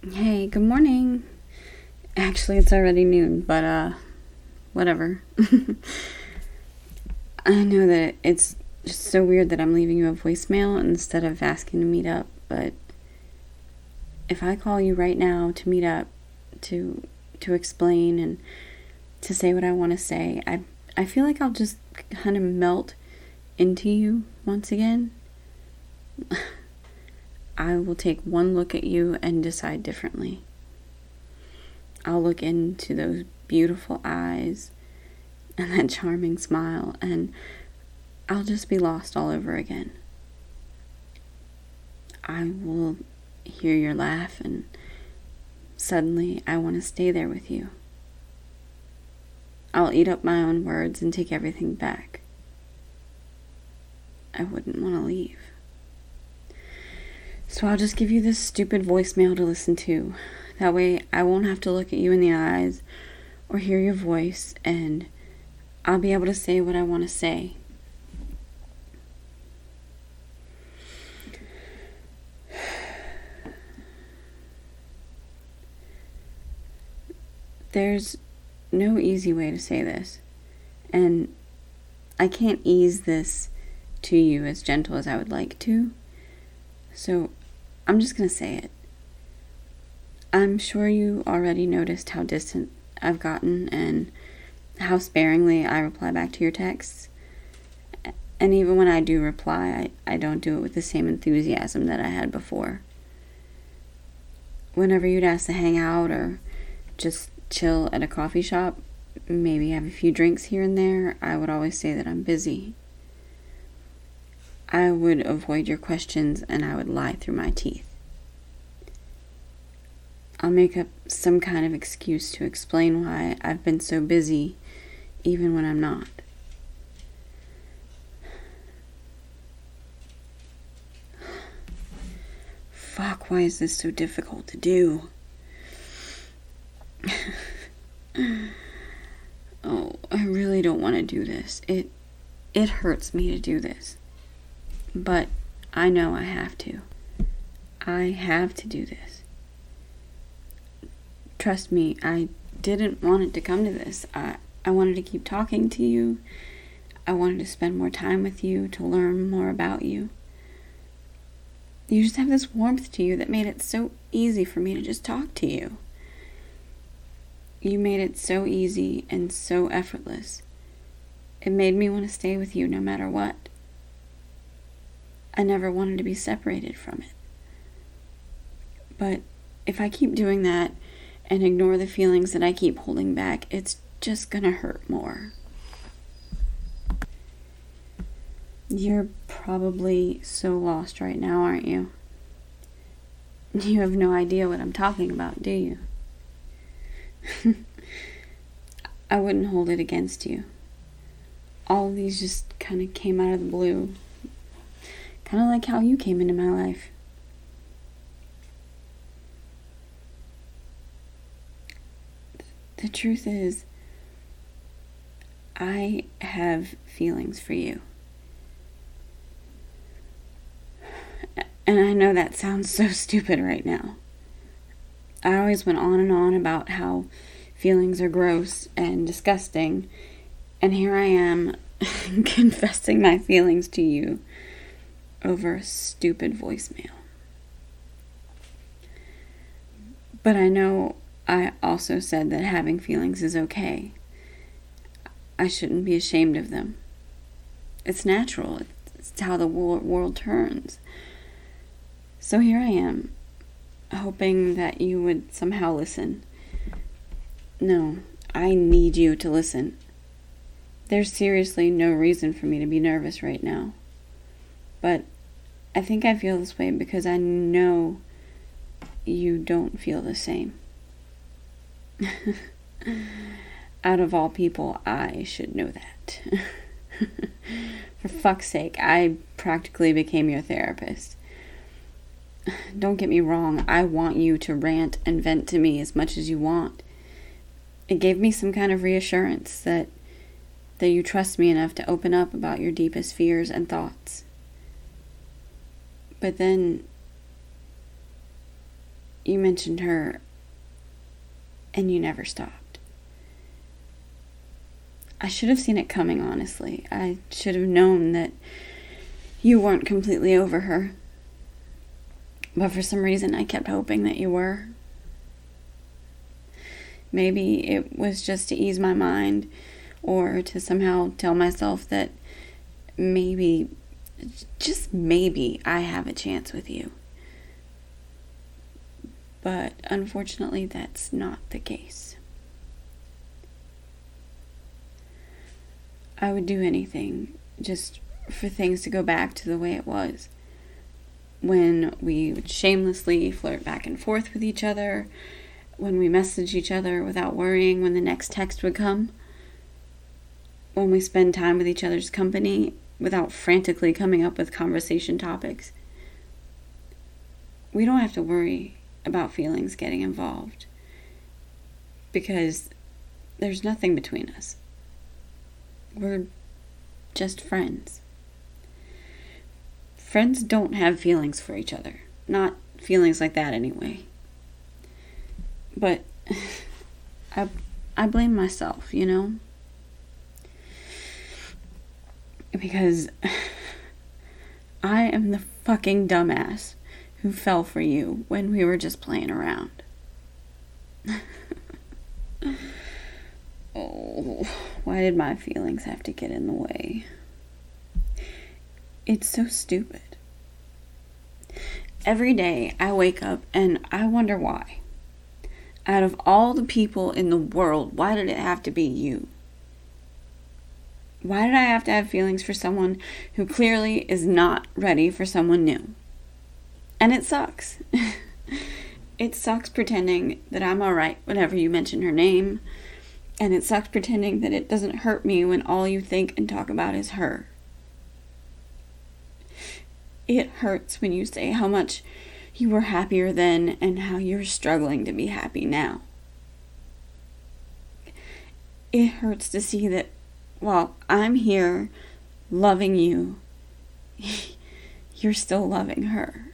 Hey, good morning. Actually, it's already noon, but whatever. I know that it's just so weird that I'm leaving you a voicemail instead of asking to meet up, but if I call you right now to meet up, to explain and to say what I want to say, I feel like I'll just kind of melt into you once again. I will take one look at you and decide differently. I'll look into those beautiful eyes and that charming smile, and I'll just be lost all over again. I will hear your laugh, and suddenly I want to stay there with you. I'll eat up my own words and take everything back. I wouldn't want to leave. So I'll just give you this stupid voicemail to listen to. That way I won't have to look at you in the eyes or hear your voice, and I'll be able to say what I want to say. There's no easy way to say this, and I can't ease this to you as gentle as I would like to, so I'm just going to say it. I'm sure you already noticed how distant I've gotten and how sparingly I reply back to your texts. And even when I do reply, I don't do it with the same enthusiasm that I had before. Whenever you'd ask to hang out or just chill at a coffee shop, maybe have a few drinks here and there, I would always say that I'm busy. I would avoid your questions and I would lie through my teeth. I'll make up some kind of excuse to explain why I've been so busy, even when I'm not. Fuck, why is this so difficult to do? Oh, I really don't want to do this. It hurts me to do this. But I know I have to. I have to do this. Trust me, I didn't want it to come to this. I wanted to keep talking to you. I wanted to spend more time with you, to learn more about you. You just have this warmth to you that made it so easy for me to just talk to you. You made it so easy and so effortless. It made me want to stay with you no matter what. I never wanted to be separated from it. But if I keep doing that and ignore the feelings that I keep holding back, it's just gonna hurt more. You're probably so lost right now, aren't you? You have no idea what I'm talking about, do you? I wouldn't hold it against you. All of these just kind of came out of the blue. Kind of like how you came into my life. The truth is, I have feelings for you. And I know that sounds so stupid right now. I always went on and on about how feelings are gross and disgusting, and here I am confessing my feelings to you over a stupid voicemail. But I know I also said that having feelings is okay. I shouldn't be ashamed of them. It's natural. It's how the world turns. So here I am, hoping that you would somehow listen. No, I need you to listen. There's seriously no reason for me to be nervous right now. But I think I feel this way because I know you don't feel the same. Out of all people, I should know that. For fuck's sake, I practically became your therapist. Don't get me wrong, I want you to rant and vent to me as much as you want. It gave me some kind of reassurance that you trust me enough to open up about your deepest fears and thoughts. But then you mentioned her and you never stopped. I should have seen it coming, honestly. I should have known that you weren't completely over her. But for some reason, I kept hoping that you were. Maybe it was just to ease my mind, or to somehow tell myself that maybe, just maybe, I have a chance with you. But unfortunately, that's not the case. I would do anything just for things to go back to the way it was. When we would shamelessly flirt back and forth with each other, when we messaged each other without worrying when the next text would come, when we spend time with each other's company without frantically coming up with conversation topics. We don't have to worry about feelings getting involved, because there's nothing between us. We're just friends. Friends don't have feelings for each other. Not feelings like that anyway. But I blame myself, you know? Because I am the fucking dumbass who fell for you when we were just playing around. Oh, why did my feelings have to get in the way? It's so stupid. Every day I wake up and I wonder why. Out of all the people in the world, why did it have to be you? Why did I have to have feelings for someone who clearly is not ready for someone new? And it sucks. It sucks pretending that I'm alright whenever you mention her name. And it sucks pretending that it doesn't hurt me when all you think and talk about is her. It hurts when you say how much you were happier then and how you're struggling to be happy now. It hurts to see that while I'm here loving you, you're still loving her.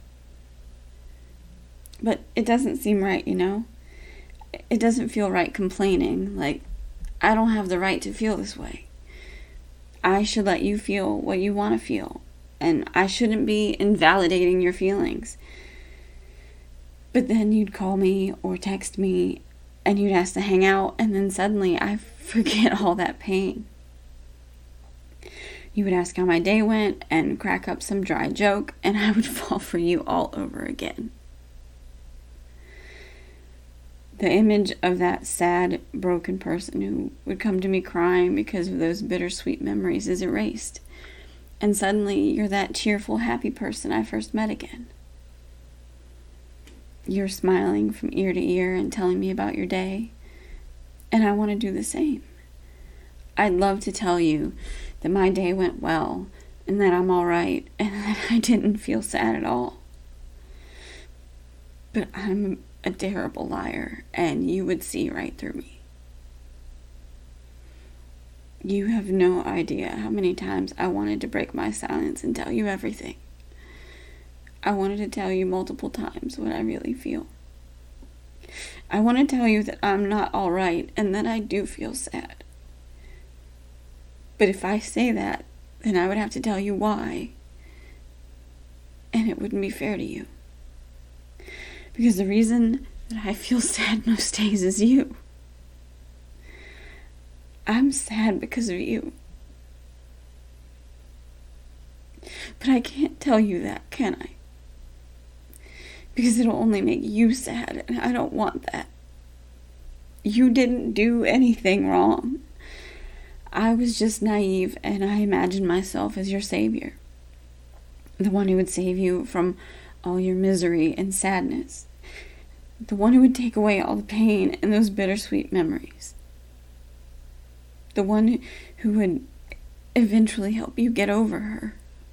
But it doesn't seem right, you know? It doesn't feel right complaining, like I don't have the right to feel this way. I should let you feel what you want to feel, and I shouldn't be invalidating your feelings. But then you'd call me or text me, and you'd ask to hang out, and then suddenly I forget all that pain. You would ask how my day went and crack up some dry joke, and I would fall for you all over again. The image of that sad, broken person who would come to me crying because of those bittersweet memories is erased. And suddenly, you're that cheerful, happy person I first met again. You're smiling from ear to ear and telling me about your day. And I want to do the same. I'd love to tell you that my day went well, and that I'm all right, and that I didn't feel sad at all. But I'm a terrible liar, and you would see right through me. You have no idea how many times I wanted to break my silence and tell you everything. I wanted to tell you multiple times what I really feel. I want to tell you that I'm not all right and that I do feel sad. But if I say that, then I would have to tell you why. And it wouldn't be fair to you. Because the reason that I feel sad most days is you. I'm sad because of you. But I can't tell you that, can I? Because it'll only make you sad, and I don't want that. You didn't do anything wrong. I was just naive, and I imagined myself as your savior. The one who would save you from all your misery and sadness. The one who would take away all the pain and those bittersweet memories. The one who would eventually help you get over her.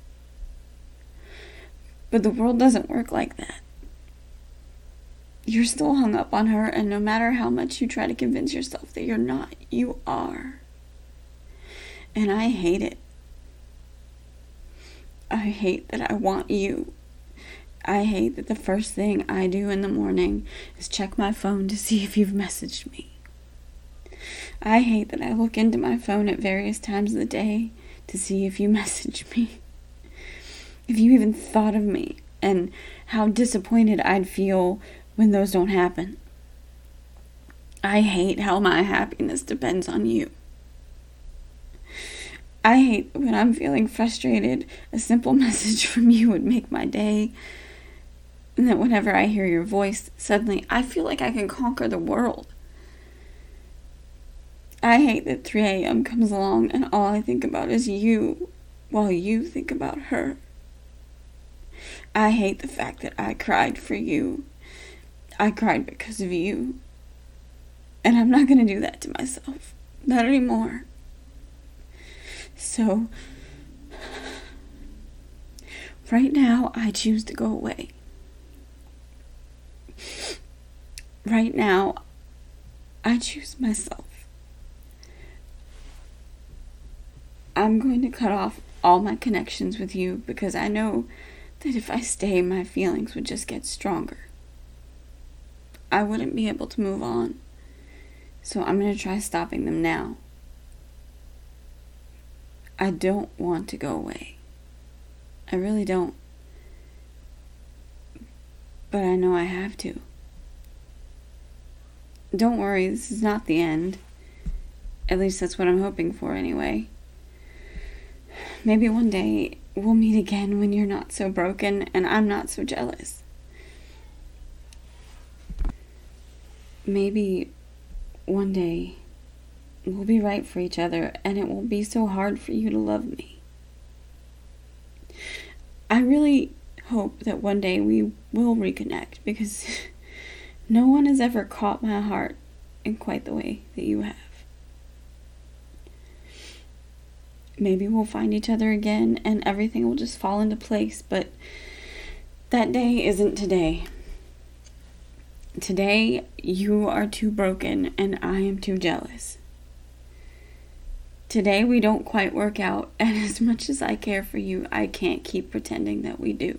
But the world doesn't work like that. You're still hung up on her, and no matter how much you try to convince yourself that you're not, you are. And I hate it. I hate that I want you. I hate that the first thing I do in the morning is check my phone to see if you've messaged me. I hate that I look into my phone at various times of the day to see if you message me, if you even thought of me, and how disappointed I'd feel when those don't happen. I hate how my happiness depends on you. I hate when I'm feeling frustrated, a simple message from you would make my day, and that whenever I hear your voice, suddenly I feel like I can conquer the world. I hate that 3 a.m. comes along and all I think about is you, while you think about her. I hate the fact that I cried for you. I cried because of you. And I'm not going to do that to myself. Not anymore. So, right now, I choose to go away. Right now, I choose myself. I'm going to cut off all my connections with you because I know that if I stay, my feelings would just get stronger. I wouldn't be able to move on. So I'm going to try stopping them now. I don't want to go away. I really don't. But I know I have to. Don't worry, this is not the end. At least that's what I'm hoping for anyway. Maybe one day we'll meet again when you're not so broken and I'm not so jealous. Maybe one day we'll be right for each other and it won't be so hard for you to love me. I really hope that one day we will reconnect because no one has ever caught my heart in quite the way that you have. Maybe we'll find each other again and everything will just fall into place, but that day isn't today. Today, you are too broken and I am too jealous. Today, we don't quite work out, and as much as I care for you, I can't keep pretending that we do.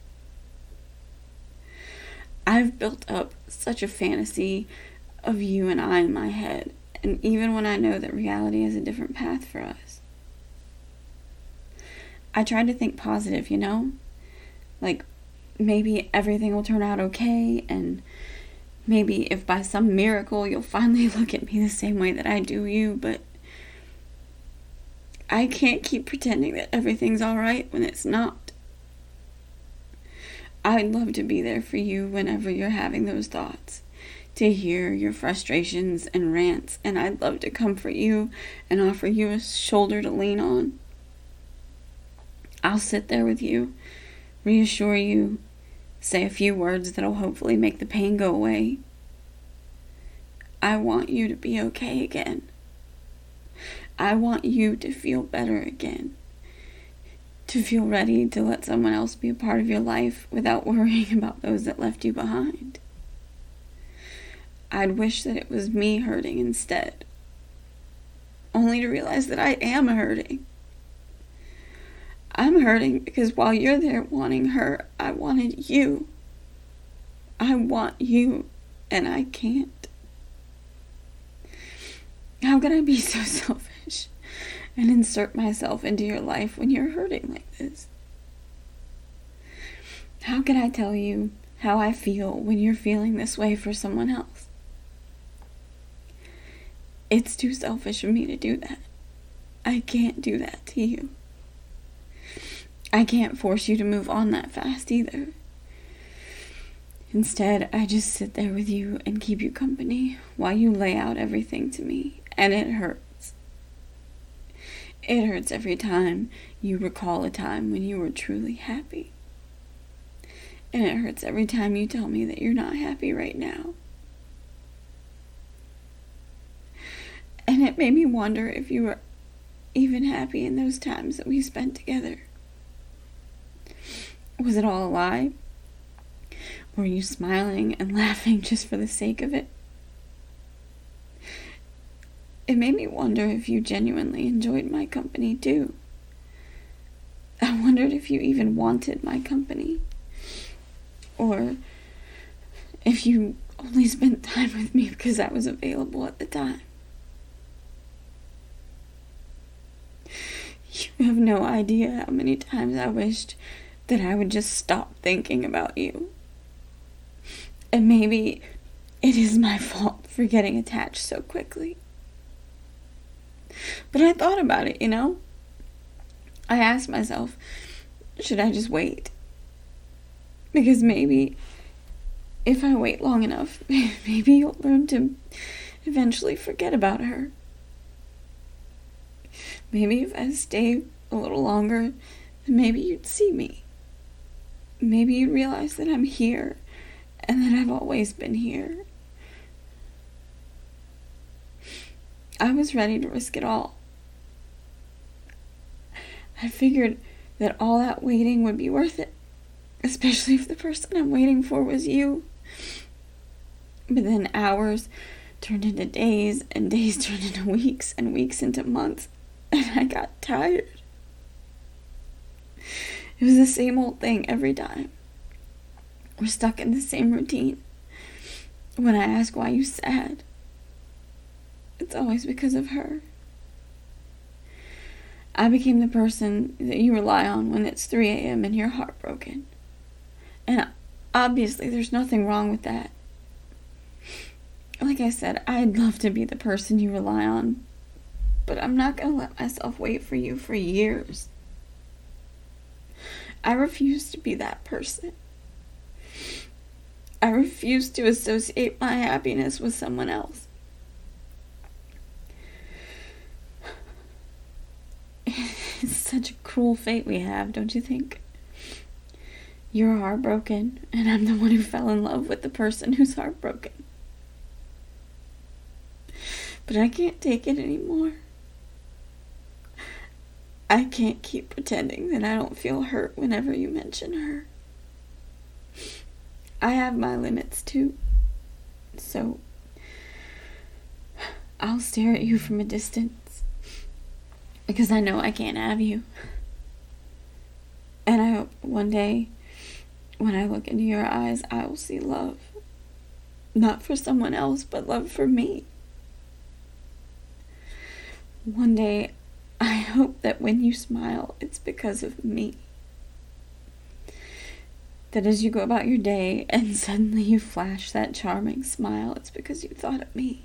I've built up such a fantasy of you and I in my head, and even when I know that reality has a different path for us. I try to think positive, like maybe everything will turn out okay, and maybe if by some miracle you'll finally look at me the same way that I do you, but I can't keep pretending that everything's alright when it's not. I'd love to be there for you whenever you're having those thoughts, to hear your frustrations and rants, and I'd love to comfort you and offer you a shoulder to lean on. I'll sit there with you, reassure you, say a few words that'll hopefully make the pain go away. I want you to be okay again. I want you to feel better again. To feel ready to let someone else be a part of your life without worrying about those that left you behind. I'd wish that it was me hurting instead, only to realize that I am hurting. I'm hurting because while you're there wanting her, I wanted you. I want you, and I can't. How can I be so selfish and insert myself into your life when you're hurting like this? How can I tell you how I feel when you're feeling this way for someone else? It's too selfish of me to do that. I can't do that to you. I can't force you to move on that fast either. Instead, I just sit there with you and keep you company while you lay out everything to me, and it hurts. It hurts every time you recall a time when you were truly happy. And it hurts every time you tell me that you're not happy right now. And it made me wonder if you were even happy in those times that we spent together. Was it all a lie? Were you smiling and laughing just for the sake of it? It made me wonder if you genuinely enjoyed my company too. I wondered if you even wanted my company. or if you only spent time with me because I was available at the time. You have no idea how many times I wished that I would just stop thinking about you. And maybe it is my fault for getting attached so quickly. But I thought about it, I asked myself, should I just wait? Because maybe if I wait long enough, maybe you'll learn to eventually forget about her. Maybe if I stay a little longer, maybe you'd see me. Maybe you'd realize that I'm here and that I've always been here. I was ready to risk it all. I figured that all that waiting would be worth it, especially if the person I'm waiting for was you. But then hours turned into days, and days turned into weeks, and weeks into months, and I got tired. It was the same old thing every time. We're stuck in the same routine. When I ask why you sad, it's always because of her. I became the person that you rely on when it's 3 a.m. and you're heartbroken. And obviously there's nothing wrong with that. Like I said, I'd love to be the person you rely on, but I'm not going to let myself wait for you for years. I refuse to be that person. I refuse to associate my happiness with someone else. It's such a cruel fate we have, don't you think? You're heartbroken, and I'm the one who fell in love with the person who's heartbroken. But I can't take it anymore. I can't keep pretending that I don't feel hurt whenever you mention her. I have my limits too. So I'll stare at you from a distance because I know I can't have you. And I hope one day when I look into your eyes, I will see love. Not for someone else, but love for me. One day, I hope that when you smile, it's because of me. That as you go about your day and suddenly you flash that charming smile, it's because you thought of me.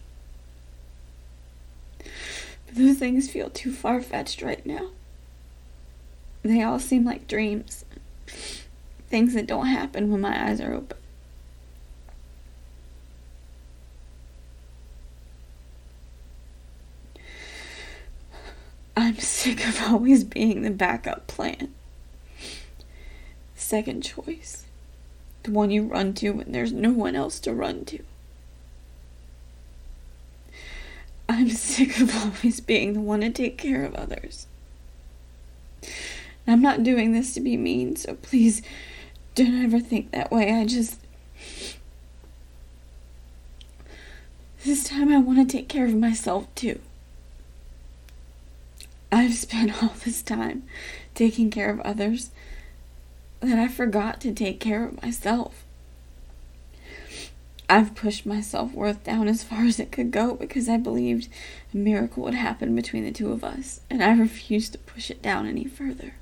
But those things feel too far-fetched right now. They all seem like dreams. Things that don't happen when my eyes are open. I'm sick of always being the backup plan. Second choice. The one you run to when there's no one else to run to. I'm sick of always being the one to take care of others. I'm not doing this to be mean, so please don't ever think that way. This time I want to take care of myself too. I've spent all this time taking care of others that I forgot to take care of myself. I've pushed my self-worth down as far as it could go because I believed a miracle would happen between the two of us, and I refused to push it down any further.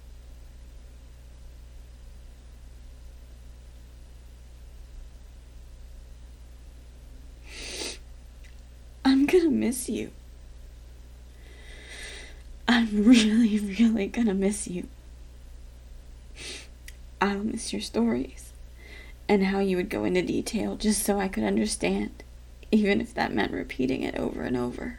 I'm gonna miss you. I'm really, really gonna miss you. I'll miss your stories and how you would go into detail just so I could understand, even if that meant repeating it over and over.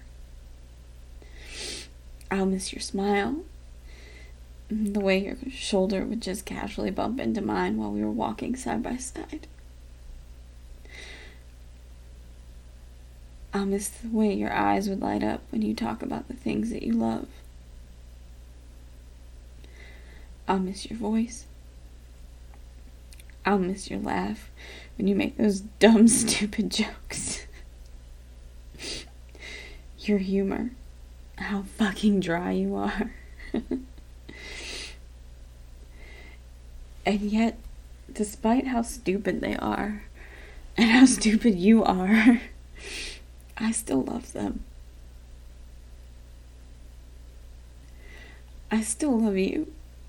I'll miss your smile, the way your shoulder would just casually bump into mine while we were walking side by side. I'll miss the way your eyes would light up when you talk about the things that you love. I'll miss your voice. I'll miss your laugh when you make those dumb, stupid jokes. Your humor. How fucking dry you are. And yet, despite how stupid they are and how stupid you are, I still love them. I still love you.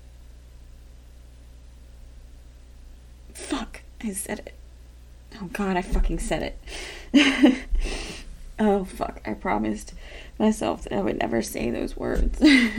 Fuck, I said it. Oh God, I fucking said it. Oh fuck, I promised myself that I would never say those words.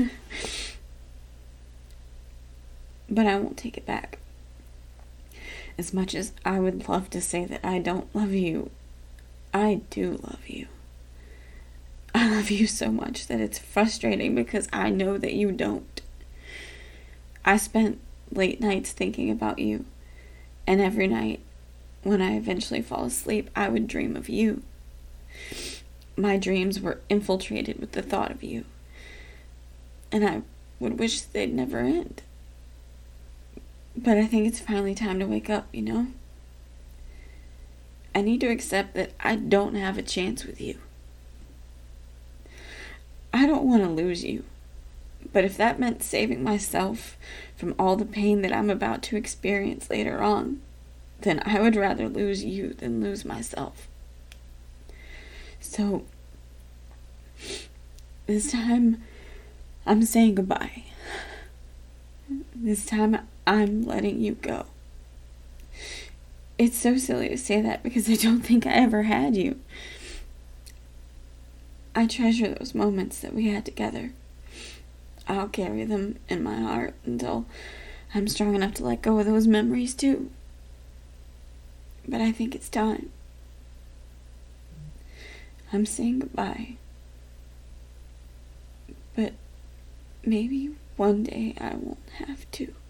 But I won't take it back. As much as I would love to say that I don't love you, I do love you. I love you so much that it's frustrating because I know that you don't. I spent late nights thinking about you, and every night when I eventually fall asleep, I would dream of you. My dreams were infiltrated with the thought of you, and I would wish they'd never end. But I think it's finally time to wake up, you know? I need to accept that I don't have a chance with you. I don't want to lose you, but if that meant saving myself from all the pain that I'm about to experience later on, then I would rather lose you than lose myself. So, this time, I'm saying goodbye. This time, I'm letting you go. It's so silly to say that because I don't think I ever had you. I treasure those moments that we had together. I'll carry them in my heart until I'm strong enough to let go of those memories too. But I think it's time. I'm saying goodbye. But maybe one day I won't have to.